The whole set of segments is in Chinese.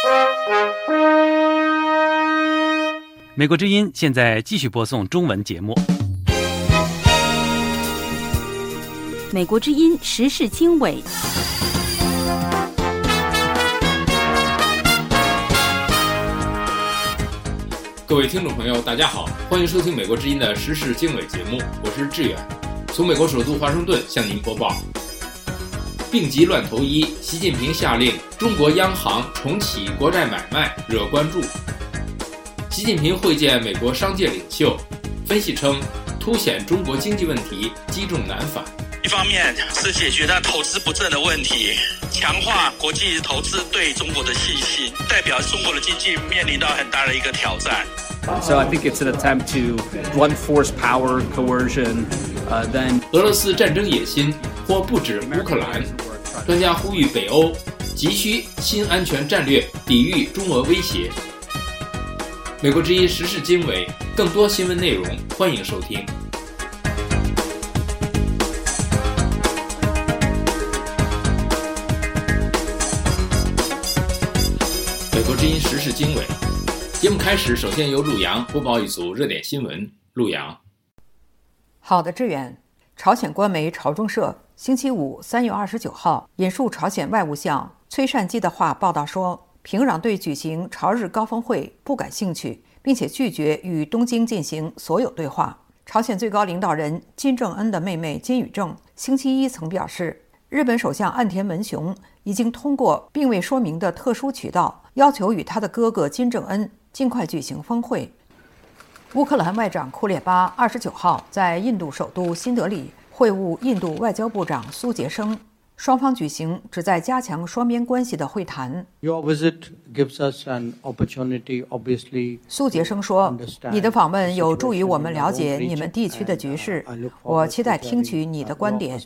美国之音现在继续播送中文节目。 美国之音时事经纬。 各位听众朋友，大家好，欢迎收听美国之音的时事经纬节目，我是志远，从美国首都华盛顿向您播报。病急乱投医，习近平下令中国央行重启国债买卖，惹关注。习近平会见美国商界领袖，分析称凸显中国经济问题积重难返。 一方面是解决它投资不振的问题，强化国际投资对中国的信心，代表中国的经济面临到很大的一个挑战。 So I think it's an attempt to blunt force power, coercion, then 俄罗斯战争野心或不止乌克兰，专家呼吁北欧急需新安全战略抵御中俄威胁。美国之音时事经纬，更多新闻内容欢迎收听。美国之音时事经纬节目开始，首先由陆洋播报一组热点新闻。陆洋。 好的，志远。朝鲜官媒朝中社星期五3月29号引述朝鲜外务相崔善基的话报道说，平壤对举行朝日高峰会不感兴趣，并且拒绝与东京进行所有对话。朝鲜最高领导人金正恩的妹妹金宇正星期一曾表示，日本首相岸田文雄已经通过并未说明的特殊渠道要求与他的哥哥金正恩尽快举行峰会。乌克兰外长库列巴29号在印度首都新德里会晤印度外交部长苏杰生，双方举行旨在加强双边关系的会谈。 Your visit gives us an opportunity, obviously. 苏杰生说，你的访问有助于我们了解你们地区的局势，我期待听取你的观点。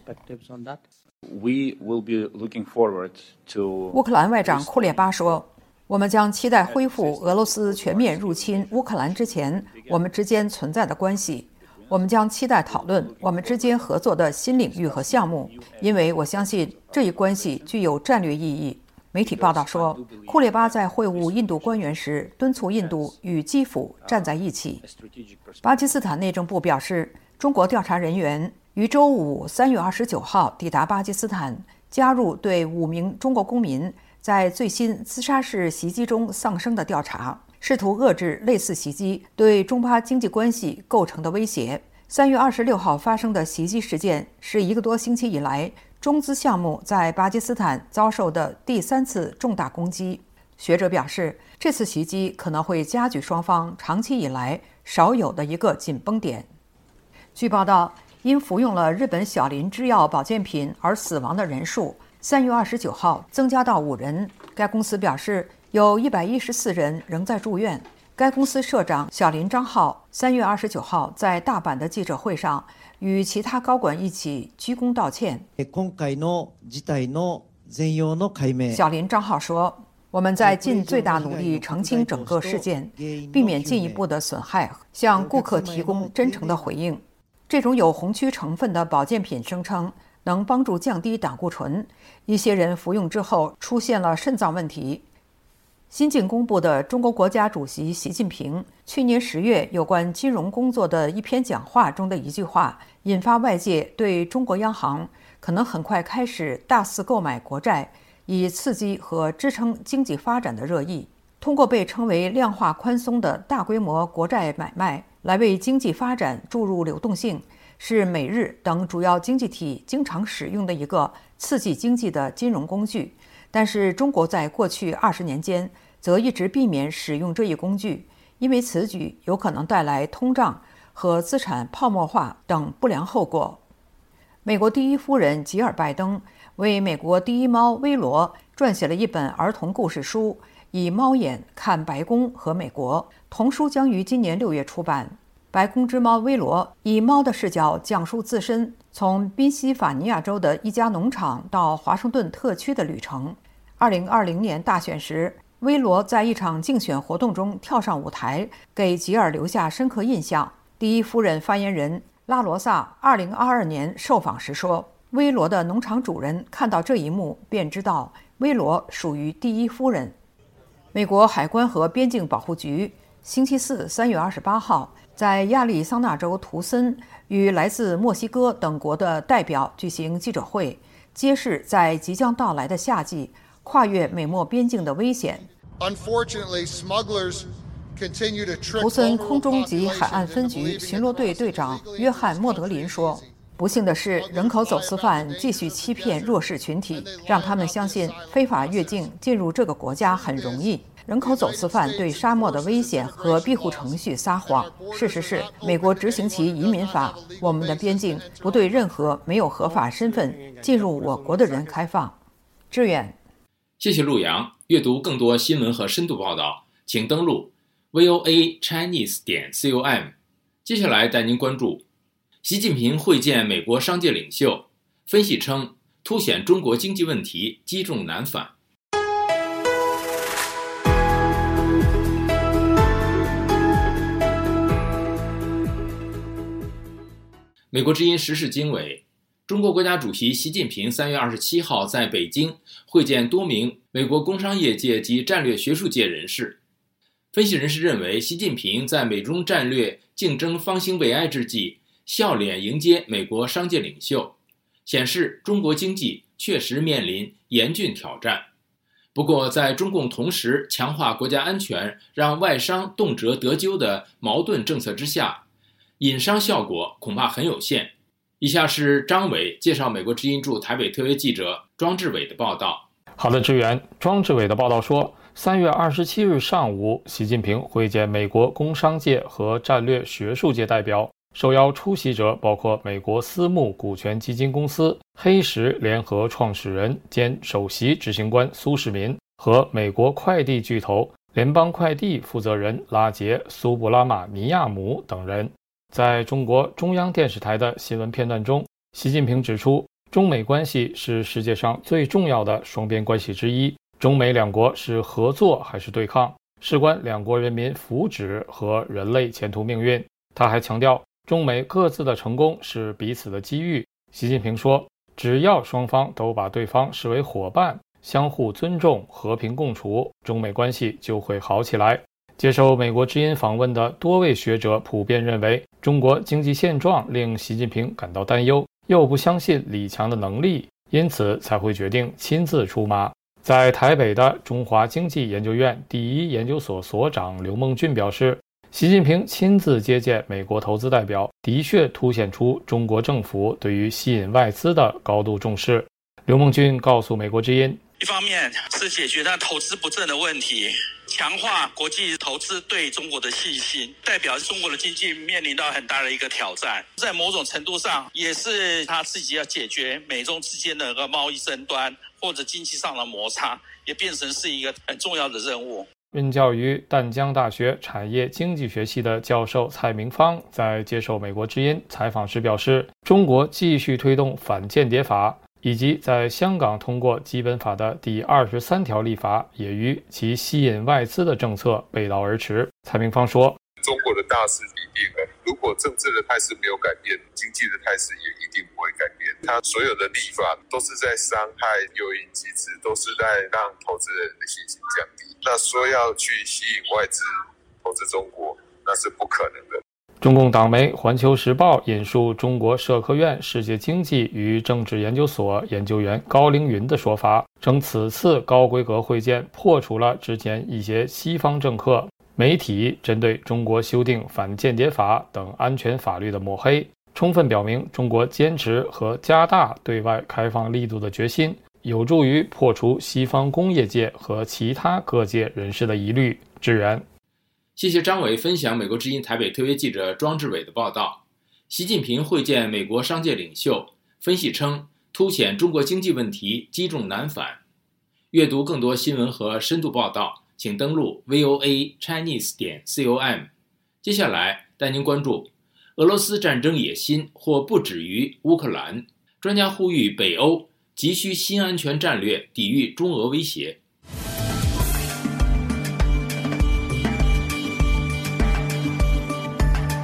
We will be looking forward to 乌克兰外长库列巴说，我们将期待恢复俄罗斯全面入侵乌克兰之前我们之间存在的关系。我们将期待讨论我们之间合作的新领域和项目，因为我相信这一关系具有战略意义。媒体报道说，库列巴在会晤印度官员时敦促印度与基辅站在一起。巴基斯坦内政部表示，中国调查人员于周五3月29号抵达巴基斯坦，加入对5名中国公民在最新自杀式袭击中丧生的调查，试图遏制类似袭击对中巴经济关系构成的威胁。3月26号发生的袭击事件是1个多星期以来中资项目在巴基斯坦遭受的第3次重大攻击。学者表示，这次袭击可能会加剧双方长期以来少有的一个紧绷点。据报道，因服用了日本小林制药保健品而死亡的人数3月29号增加到5人。该公司表示，有114人仍在住院。该公司社长小林章浩3月29号在大阪的记者会上与其他高管一起鞠躬道歉。小林章浩说，我们在尽最大努力澄清整个事件，避免进一步的损害，向顾客提供真诚的回应。这种有红曲成分的保健品声称能帮助降低胆固醇，一些人服用之后出现了肾脏问题。新近公布的中国国家主席习近平去年10月有关金融工作的一篇讲话中的一句话，引发外界对中国央行可能很快开始大肆购买国债，以刺激和支撑经济发展的热议。通过被称为量化宽松的大规模国债买卖来为经济发展注入流动性，是美日等主要经济体经常使用的一个刺激经济的金融工具。但是中国在过去20年间则一直避免使用这一工具，因为此举有可能带来通胀和资产泡沫化等不良后果。美国第一夫人吉尔拜登为美国第一猫威罗撰写了一本儿童故事书，以猫眼看白宫和美国。童书将于今年6月出版。白宫之猫威罗以猫的视角讲述自身从宾夕法尼亚州的一家农场到华盛顿特区的旅程。2020年大选时，威罗在一场竞选活动中跳上舞台，给吉尔留下深刻印象。第一夫人发言人拉罗萨2022年受访时说，威罗的农场主人看到这一幕便知道威罗属于第一夫人。 美国海关和边境保护局星期四3月28号在亚利桑那州图森与来自墨西哥等国的代表举行记者会，揭示在即将到来的夏季跨越美墨边境的危险。图森空中及海岸分局巡逻队队长约翰·莫德林说，不幸的是，人口走私犯继续欺骗弱势群体，让他们相信非法越境进入这个国家很容易。人口走私犯对沙漠的危险和庇护程序撒谎。事实是，美国执行其移民法，我们的边境不对任何没有合法身份进入我国的人开放。志远， 谢谢陆阳。阅读更多新闻和深度报道，请登录 voachinese.com。接下来带您关注习近平会见美国商界领袖，分析称凸显中国经济问题积重难返。美国之音时事经纬，中国国家主席习近平3月27号在北京会见多名美国工商业界及战略学术界人士。分析人士认为，习近平在美中战略竞争方兴未艾之际，笑脸迎接美国商界领袖，显示中国经济确实面临严峻挑战。不过，在中共同时强化国家安全，让外商动辄得咎的矛盾政策之下，引商效果恐怕很有限。以下是张伟介绍美国之音驻台北特约记者庄志伟的报道。 好的，志远。庄志伟的报道说，3月27日上午，习近平会见美国工商界和战略学术界代表，受邀出席者包括美国私募股权基金公司黑石联合创始人兼首席执行官苏世民和美国快递巨头联邦快递负责人拉杰·苏布拉马尼亚姆等人。在中国中央电视台的新闻片段中，习近平指出，中美关系是世界上最重要的双边关系之一，中美两国是合作还是对抗，事关两国人民福祉和人类前途命运。他还强调，中美各自的成功是彼此的机遇。习近平说，只要双方都把对方视为伙伴，相互尊重，和平共处，中美关系就会好起来。接受美国之音访问的多位学者普遍认为，中国经济现状令习近平感到担忧，又不相信李强的能力，因此才会决定亲自出马。在台北的中华经济研究院第一研究所所长刘梦俊表示，习近平亲自接见美国投资代表，的确凸显出中国政府对于吸引外资的高度重视。刘梦俊告诉美国之音， 一方面是解决它投资不振的问题，强化国际投资对中国的信心，代表中国的经济面临到很大的一个挑战。在某种程度上，也是他自己要解决美中之间的一个贸易争端或者经济上的摩擦，也变成是一个很重要的任务。 任教于淡江大学产业经济学系的教授蔡明芳在接受美国之音采访时表示，中国继续推动反间谍法，以及在香港通过基本法的第23条立法，也与其吸引外资的政策背道而驰。蔡明芳说， 中国的大势已定了，如果政治的态势没有改变，经济的态势也一定不会改变。他所有的立法都是在伤害诱因机制，都是在让投资人的信心降低。那说要去吸引外资投资中国，那是不可能的。 中共党媒《环球时报》引述中国社科院世界经济与政治研究所研究员高凌云的说法，称此次高规格会见破除了之前一些西方政客、媒体针对中国修订反间谍法等安全法律的抹黑，充分表明中国坚持和加大对外开放力度的决心，有助于破除西方工业界和其他各界人士的疑虑。支援。 谢谢张伟分享美国之音台北特约记者庄志伟的报道。习近平会见美国商界领袖，分析称凸显中国经济问题积重难返。阅读更多新闻和深度报道，请登录 voachinese.com。接下来带您关注俄罗斯战争野心或不止于乌克兰，专家呼吁北欧急需新安全战略抵御中俄威胁。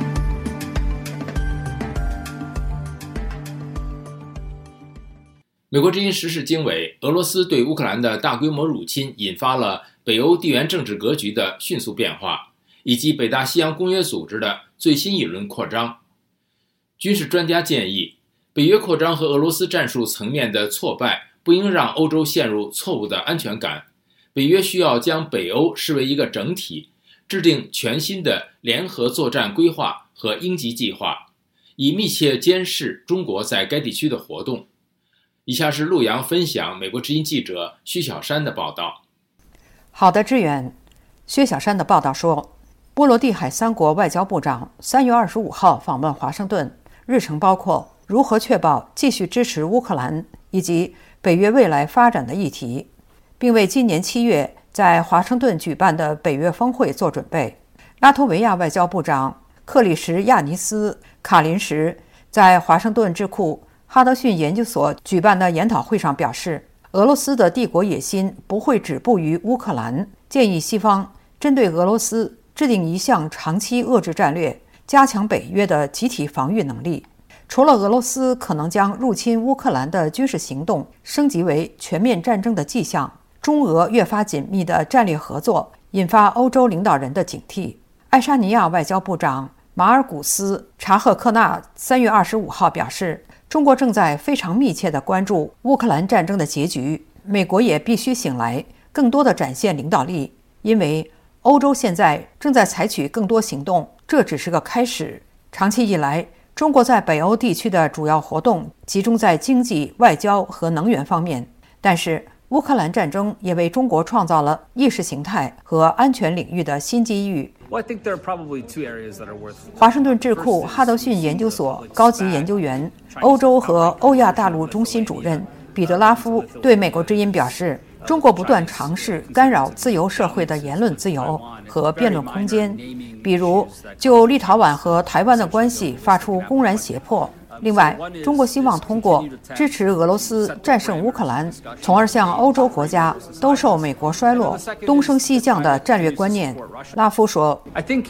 美美国之音时事经纬，俄罗斯对乌克兰的大规模入侵引发了北欧地缘政治格局的迅速变化，以及北大西洋公约组织的最新一轮扩张。军事专家建议，北约扩张和俄罗斯战术层面的挫败不应让欧洲陷入错误的安全感。北约需要将北欧视为一个整体，制定全新的联合作战规划和应急计划，以密切监视中国在该地区的活动。以下是陆洋分享美国之音记者薛小山的报道。 好的，志远。薛小山的报道说，波罗的海3国外交部长3月25号访问华盛顿，日程包括如何确保继续支持乌克兰以及北约未来发展的议题，并为今年7月在华盛顿举办的北约峰会做准备。拉脱维亚外交部长克里什亚尼斯·卡林什在华盛顿智库哈德逊研究所举办的研讨会上表示，俄罗斯的帝国野心不会止步于乌克兰，建议西方针对俄罗斯制定一项长期遏制战略，加强北约的集体防御能力。除了俄罗斯可能将入侵乌克兰的军事行动升级为全面战争的迹象，中俄越发紧密的战略合作引发欧洲领导人的警惕。爱沙尼亚外交部长马尔古斯·查赫克纳3月25号表示，中国正在非常密切地关注乌克兰战争的结局，美国也必须醒来，更多地展现领导力，因为欧洲现在正在采取更多行动，这只是个开始。长期以来，中国在北欧地区的主要活动集中在经济、外交和能源方面，但是乌克兰战争也为中国创造了意识形态和安全领域的新机遇。华盛顿智库哈德逊研究所高级研究员、欧洲和欧亚大陆中心主任彼得拉夫对美国之音表示，中国不断尝试干扰自由社会的言论自由和辩论空间，比如就立陶宛和台湾的关系发出公然胁迫。另外，中国希望通过支持俄罗斯战胜乌克兰，从而向欧洲国家兜售美国衰落、东升西降的战略观念。拉夫说，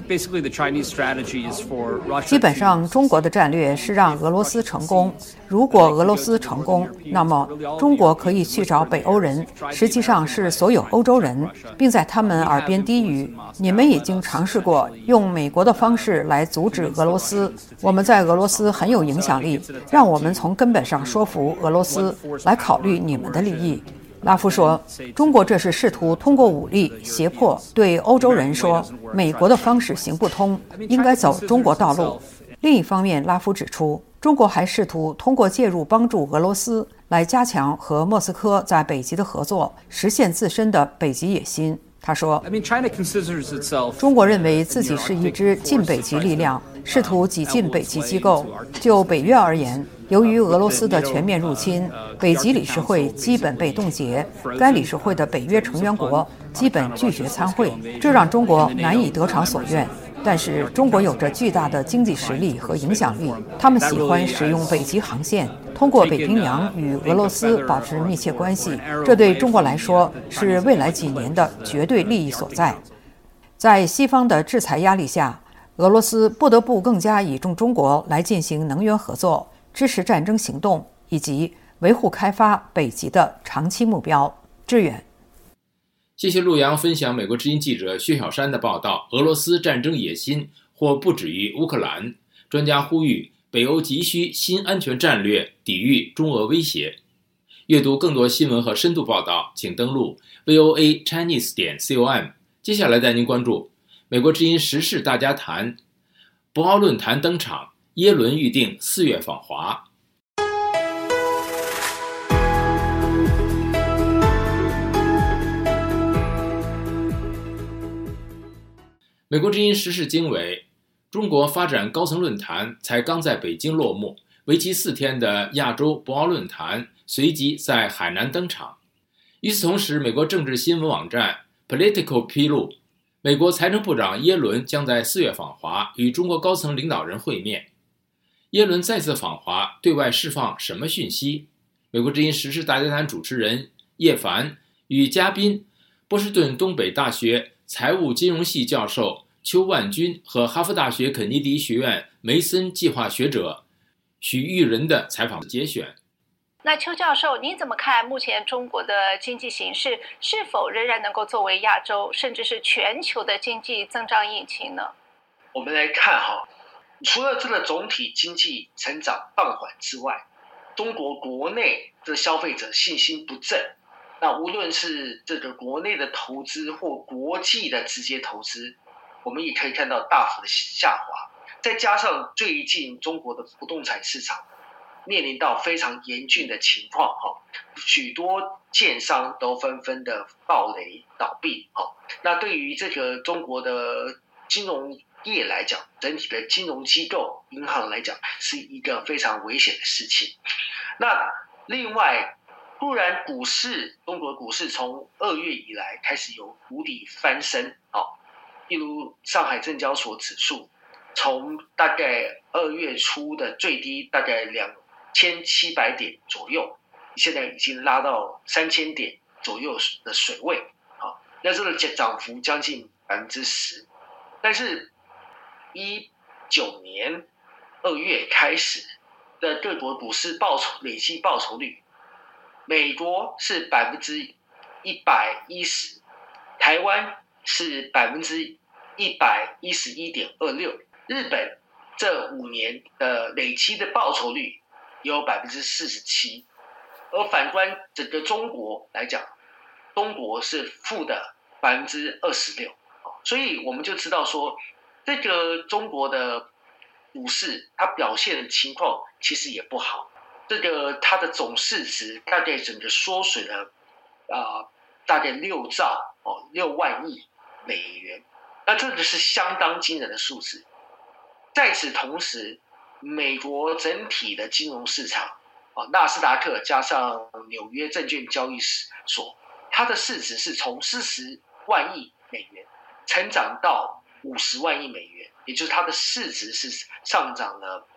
基本上中国的战略是让俄罗斯成功，如果俄罗斯成功，那么中国可以去找北欧人，实际上是所有欧洲人，并在他们耳边低语，你们已经尝试过用美国的方式来阻止俄罗斯，我们在俄罗斯很有影响力，让我们从根本上说服俄罗斯来考虑你们的利益。拉夫说，中国这是试图通过武力胁迫对欧洲人说，美国的方式行不通，应该走中国道路。另一方面，拉夫指出，中国还试图通过介入帮助俄罗斯来加强和莫斯科在北极的合作，实现自身的北极野心。他说，中国认为自己是一支近北极力量，试图挤进北极机构。就北约而言，由于俄罗斯的全面入侵，北极理事会基本被冻结，该理事会的北约成员国基本拒绝参会，这让中国难以得偿所愿。但是中国有着巨大的经济实力和影响力，他们喜欢使用北极航线，通过北冰洋与俄罗斯保持密切关系，这对中国来说是未来几年的绝对利益所在。在西方的制裁压力下，俄罗斯不得不更加倚重中国来进行能源合作，支持战争行动以及维护开发北极的长期目标。志远。 谢谢陆洋分享美国之音记者薛小山的报道。俄罗斯战争野心或不止于乌克兰，专家呼吁北欧急需新安全战略抵御中俄威胁。阅读更多新闻和深度报道，请登录 voachinese.com。 接下来带您关注美国之音时事大家谈，博鳌论坛登场，耶伦预定4月访华。美国之音时事经纬，中国发展高层论坛才刚在北京落幕，为期4天的亚洲博鳌论坛随即在海南登场。与此同时，美国政治新闻网站 Politico 披露，美国财政部长耶伦将在4月访华，与中国高层领导人会面。耶伦再次访华，对外释放什么讯息？美国之音时事大家谈主持人叶凡与嘉宾波士顿东北大学财务金融系教授邱万军和哈佛大学肯尼迪学院梅森计划学者许玉仁的采访节选。 那邱教授，您怎么看目前中国的经济形势是否仍然能够作为亚洲甚至是全球的经济增长引擎呢？ 我们来看除了这个总体经济成长放缓之外，中国国内的消费者信心不振，那无论是这个国内的投资或国际的直接投资，我们也可以看到大幅的下滑。再加上最近中国的不动产市场面临到非常严峻的情况，许多建商都纷纷的暴雷倒闭。那对于这个中国的金融业来讲，整体的金融机构银行来讲是一个非常危险的事情。那另外，固然中国股市从2月以来开始有谷底翻身，例如上海证交所指数从大概2月初的最低大概2700点左右，现在已经拉到3000点左右的水位，那这个涨幅将近10%。但是19年2月开始的各国股市累计报酬率，美国是110%，台湾是111.26%，日本这5年的累积的报酬率有47%，而反观整个中国来讲，中国是负的26%，所以我们就知道说，这个中国的股市它表现的情况其实也不好，这个它的总市值大概整个缩水了大概6万亿美元，那这个是相当惊人的数字。在此同时，美国整体的金融市场纳斯达克加上纽约证券交易所，它的市值是从40万亿美元成长到50万亿美元，也就是它的市值是上涨了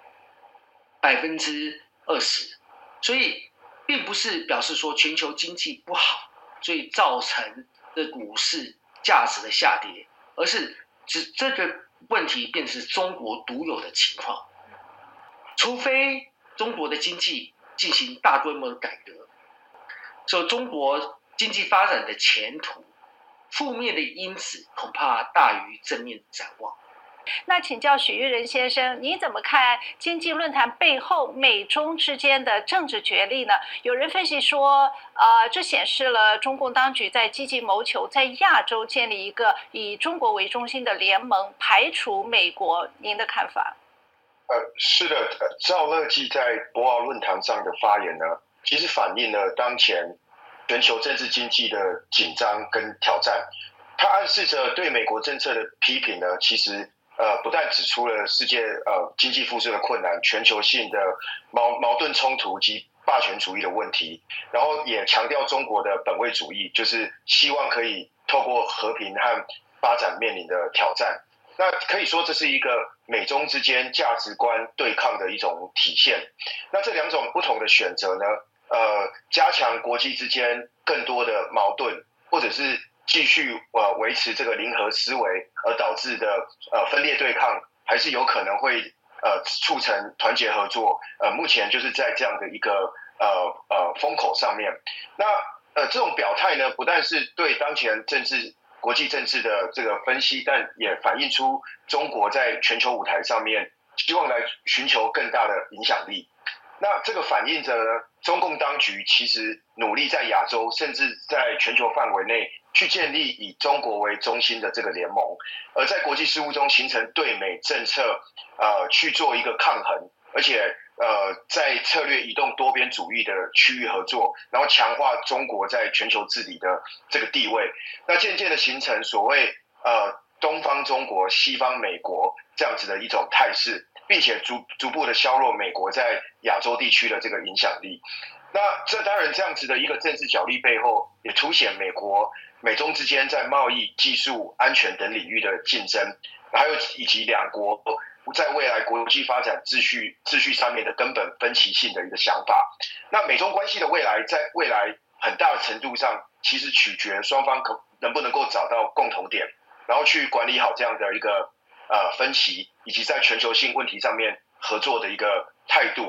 20%，所以并不是表示说全球经济不好，所以造成的股市价值的下跌，而是这个问题便是中国独有的情况。除非中国的经济进行大规模的改革，所以中国经济发展的前途，负面的因子恐怕大于正面的展望。 那请教许玉仁先生，你怎么看经济论坛背后美中之间的政治角力呢？有人分析说，这显示了中共当局在积极谋求在亚洲建立一个以中国为中心的联盟，排除美国。您的看法？ 是的，赵乐际在博鳌论坛上的发言呢，其实反映了当前全球政治经济的紧张跟挑战。他暗示着对美国政策的批评呢，其实不但指出了世界经济复苏的困难、全球性的矛盾冲突及霸权主义的问题，然后也强调中国的本位主义，就是希望可以透过和平和发展面临的挑战。那可以说这是一个美中之间价值观对抗的一种体现。那这两种不同的选择呢，加强国际之间更多的矛盾，或者是继续维持这个零和思维而导致的分裂对抗，还是有可能会促成团结合作。目前就是在这样的一个风口上面。那这种表态呢，不但是对当前国际政治的这个分析，但也反映出中国在全球舞台上面希望来寻求更大的影响力。那这个反映着呢，中共当局其实努力在亚洲甚至在全球范围内去建立以中国为中心的这个联盟，而在国际事务中形成对美政策去做一个抗衡，而且在策略移动多边主义的区域合作，然后强化中国在全球治理的这个地位。那渐渐的形成所谓东方中国西方美国这样子的一种态势，并且逐步的削弱美国在亚洲地区的这个影响力。那这当然这样子的一个政治角力背后，也凸显美中之间在贸易、技术、安全等领域的竞争，还有以及两国在未来国际发展秩序上面的根本分歧性的一个想法。那美中关系的未来，在未来很大的程度上，其实取决双方能不能够找到共同点，然后去管理好这样的一个分歧，以及在全球性问题上面合作的一个态度。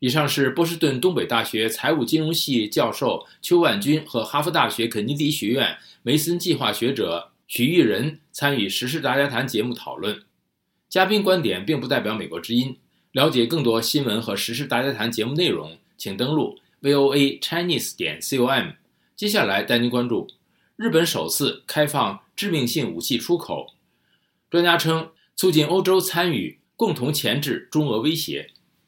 以上是波士顿东北大学财务金融系教授邱万军和哈佛大学肯尼迪学院梅森计划学者许玉仁参与时事大家谈节目讨论。嘉宾观点并不代表美国之音。了解更多新闻和时事大家谈节目内容，请登录 voachinese.com。 接下来带您关注日本首次开放致命性武器出口，专家称促进欧洲参与，共同钳制中俄威胁。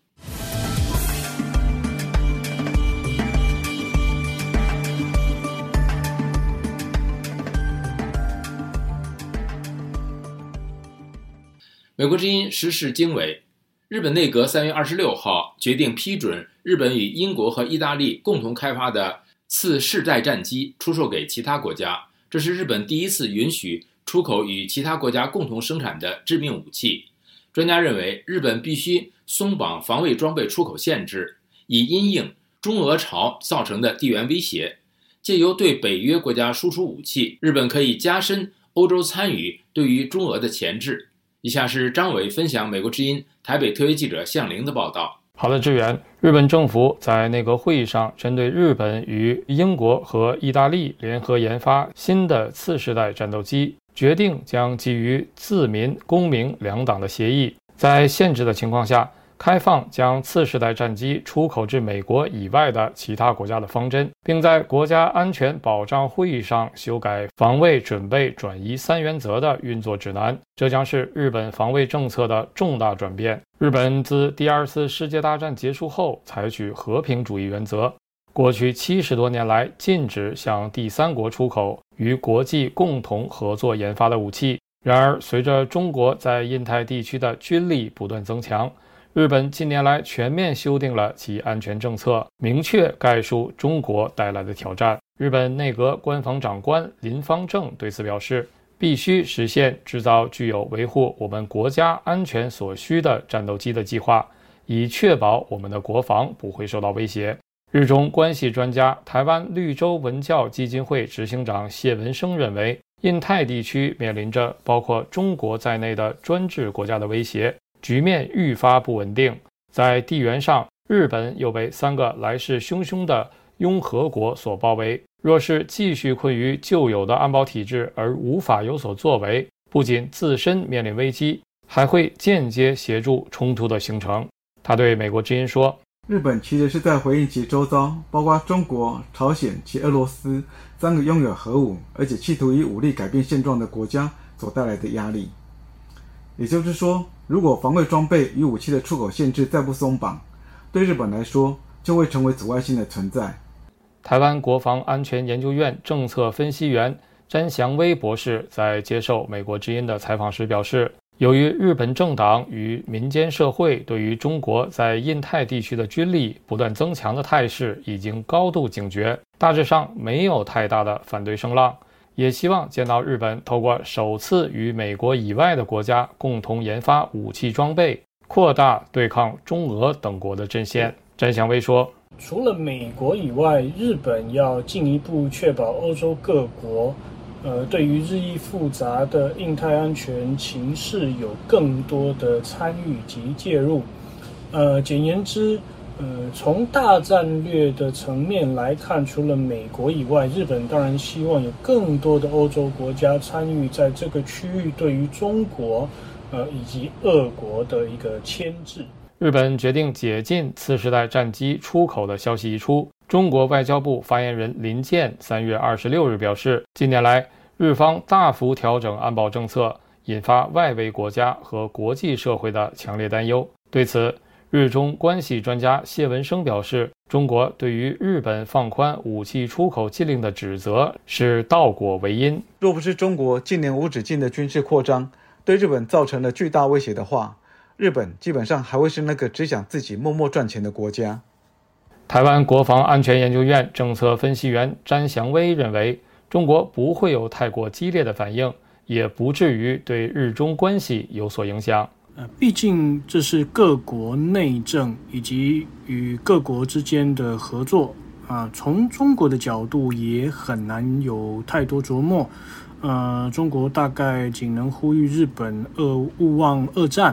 美国之音时事经纬，日本内阁3月26号决定批准日本与英国和意大利共同开发的次世代战机出售给其他国家，这是日本第一次允许出口与其他国家共同生产的致命武器。专家认为，日本必须松绑防卫装备出口限制，以因应中俄潮造成的地缘威胁。借由对北约国家输出武器，日本可以加深欧洲参与对于中俄的钳制。以下是张伟分享美国之音台北特约记者向玲的报道。 好的，志远。日本政府在内阁会议上针对日本与英国和意大利联合研发新的次世代战斗机，决定将基于自民、公明两党的协议，在限制的情况下，开放将次世代战机出口至美国以外的其他国家的方针，并在国家安全保障会议上修改防卫准备转移3原则的运作指南。这将是日本防卫政策的重大转变。日本自第2次世界大战结束后采取和平主义原则，过去70多年来禁止向第三国出口与国际共同合作研发的武器。然而，随着中国在印太地区的军力不断增强，日本近年来全面修订了其安全政策，明确概述中国带来的挑战。日本内阁官房长官林方正对此表示，必须实现制造具有维护我们国家安全所需的战斗机的计划，以确保我们的国防不会受到威胁。日中关系专家、台湾绿洲文教基金会执行长谢文生认为，印太地区面临着包括中国在内的专制国家的威胁，局面愈发不稳定。在地缘上，日本又被3个来势汹汹的拥核国所包围，若是继续困于旧有的安保体制而无法有所作为，不仅自身面临危机，还会间接协助冲突的形成。他对美国之音说， 日本其实是在回应其周遭，包括中国、朝鲜及俄罗斯3个拥有核武，而且企图以武力改变现状的国家所带来的压力。也就是说，如果防卫装备与武器的出口限制再不松绑，对日本来说就会成为阻碍性的存在。 台湾国防安全研究院政策分析员詹祥威博士在接受美国之音的采访时表示，由于日本政党与民间社会对于中国在印太地区的军力不断增强的态势已经高度警觉，大致上没有太大的反对声浪，也希望见到日本透过首次与美国以外的国家共同研发武器装备，扩大对抗中俄等国的阵线。詹祥威说， 除了美国以外，日本要进一步确保欧洲各国对于日益复杂的印太安全情势有更多的参与及介入。简言之，从大战略的层面来看，除了美国以外，日本当然希望有更多的欧洲国家参与在这个区域对于中国以及俄国的一个牵制。 日本决定解禁次世代战机出口的消息一出，中国外交部发言人林健3月26日表示，近年来日方大幅调整安保政策，引发外围国家和国际社会的强烈担忧。对此，日中关系专家谢文生表示，中国对于日本放宽武器出口禁令的指责是倒果为因。 若不是中国近年无止境的军事扩张对日本造成了巨大威胁的话，日本基本上还会是那个只想自己默默赚钱的国家。 台湾国防安全研究院政策分析员詹祥威认为，中国不会有太过激烈的反应，也不至于对日中关系有所影响。 毕竟这是各国内政以及与各国之间的合作从中国的角度也很难有太多琢磨。中国大概仅能呼吁日本勿忘二战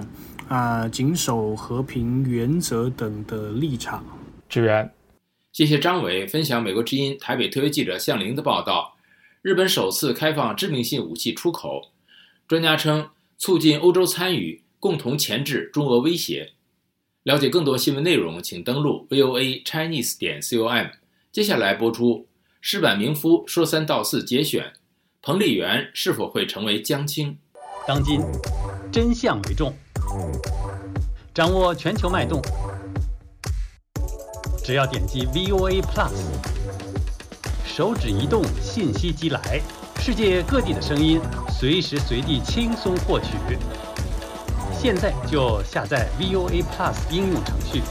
谨守和平原则等的立场。 支援。 谢谢张伟分享美国之音台北特约记者向玲的报道。日本首次开放致命性武器出口，专家称促进欧洲参与，共同钳制中俄威胁。了解更多新闻内容，请登录 voachinese.com。接下来播出矢板明夫说3道4节选，彭丽媛是否会成为江青？ 当今真相为重，掌握全球脉动，只要点击 VOA Plus， 手指移动，信息即来，世界各地的声音随时随地轻松获取。现在就下载 VOA Plus 应用程序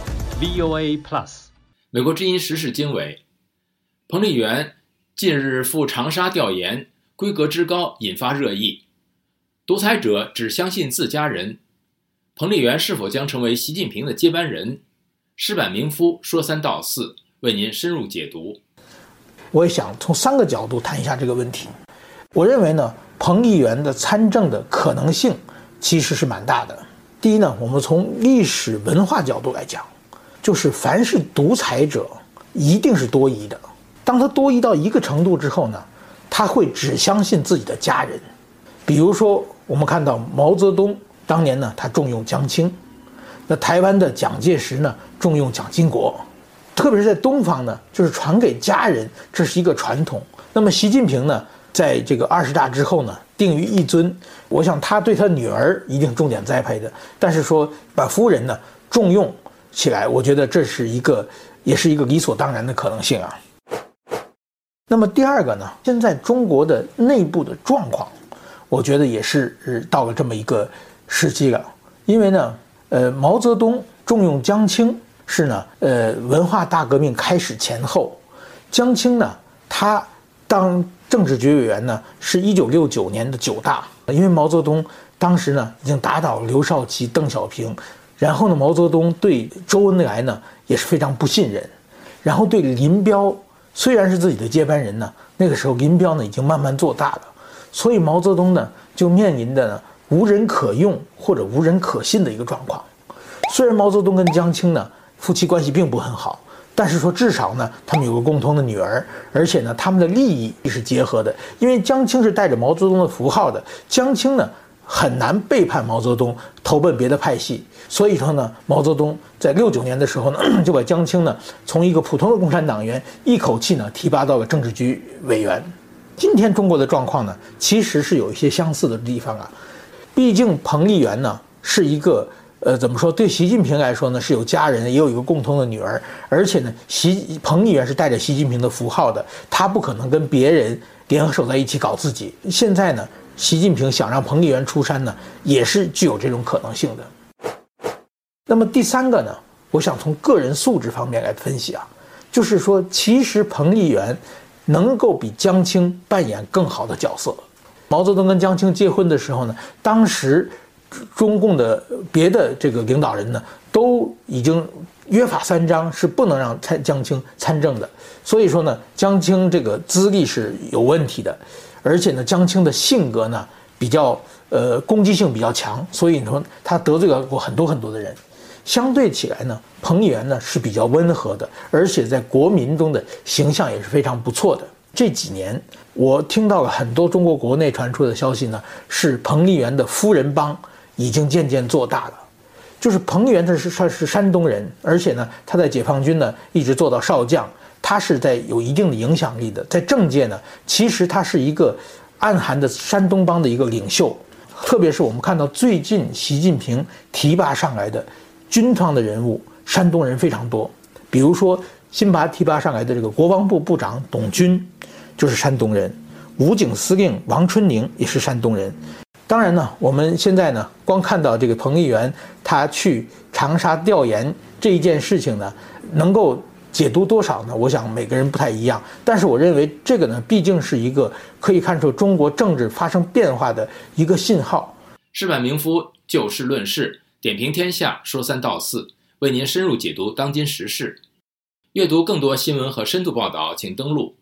VOA Plus。 美国之音时事经纬，彭丽媛近日赴长沙调研，规格之高引发热议。独裁者只相信自家人，彭丽媛是否将成为习近平的接班人？矢板明夫说3道4，为您深入解读。 我也想从3个角度谈一下这个问题。我认为呢，彭丽媛的参政的可能性其实是蛮大的。第一呢，我们从历史文化角度来讲，就是凡是独裁者一定是多疑的。当他多疑到一个程度之后呢，他会只相信自己的家人。比如说我们看到毛泽东当年呢，他重用江青，那台湾的蒋介石呢，重用蒋经国。特别是在东方呢，就是传给家人，这是一个传统。那么习近平呢，在这个20大之后呢，定于一尊，我想他对他女儿一定重点栽培的，但是说把夫人呢重用起来，我觉得这是也是一个理所当然的可能性啊。那么第二个呢，现在中国的内部的状况，我觉得也是到了这么一个时期了。因为呢，毛泽东重用江青是呢，文化大革命开始前后，江青呢，他当政治局委员呢，是1969年的9大，因为毛泽东当时呢已经打倒刘少奇、邓小平，然后呢，毛泽东对周恩来呢也是非常不信任，然后对林彪虽然是自己的接班人呢，那个时候林彪呢已经慢慢做大了，所以毛泽东呢就面临的呢无人可用或者无人可信的一个状况。虽然毛泽东跟江青呢夫妻关系并不很好，但是说至少呢他们有个共同的女儿，而且呢他们的利益是结合的，因为江青是带着毛泽东的符号的，江青呢很难背叛毛泽东投奔别的派系，所以说呢毛泽东在69年的时候呢就把江青呢从一个普通的共产党员一口气呢提拔到了政治局委员。今天中国的状况呢其实是有一些相似的地方啊，毕竟彭丽媛呢是一个怎么说，对习近平来说呢是有家人，也有一个共同的女儿，而且呢彭丽媛是带着习近平的符号的，他不可能跟别人联手在一起搞自己。现在呢习近平想让彭丽媛出山呢也是具有这种可能性的。那么第三个呢，我想从个人素质方面来分析啊，就是说其实彭丽媛能够比江青扮演更好的角色。毛泽东跟江青结婚的时候呢，当时中共的别的这个领导人呢都已经约法3章是不能让江青参政的，所以说呢江青这个资历是有问题的，而且呢江青的性格呢比较攻击性比较强，所以你说他得罪过很多的人。相对起来呢，彭丽媛呢是比较温和的，而且在国民中的形象也是非常不错的。这几年我听到了很多中国国内传出的消息呢，是彭丽媛的夫人帮已经渐渐做大了。就是彭丽媛他是山东人，而且呢他在解放军呢一直做到少将，他是在有一定的影响力的。在政界呢，其实他是一个暗含的山东帮的一个领袖。特别是我们看到最近习近平提拔上来的军方的人物，山东人非常多。比如说新提拔上来的这个国防部部长董军就是山东人，武警司令王春宁也是山东人。当然呢，我们现在呢光看到这个彭丽媛她去长沙调研这一件事情呢，能够解读多少呢？我想每个人不太一样，但是我认为这个呢毕竟是一个可以看出中国政治发生变化的一个信号。 矢板明夫就事论事，点评天下，说3道4，为您深入解读当今时事。阅读更多新闻和深度报道，请登录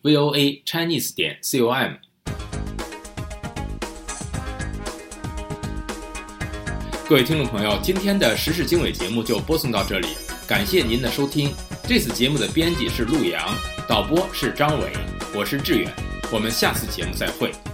voachinese.com。 各位听众朋友，今天的时事经纬节目就播送到这里，感谢您的收听。这次节目的编辑是陆阳，导播是张伟，我是志远，我们下次节目再会。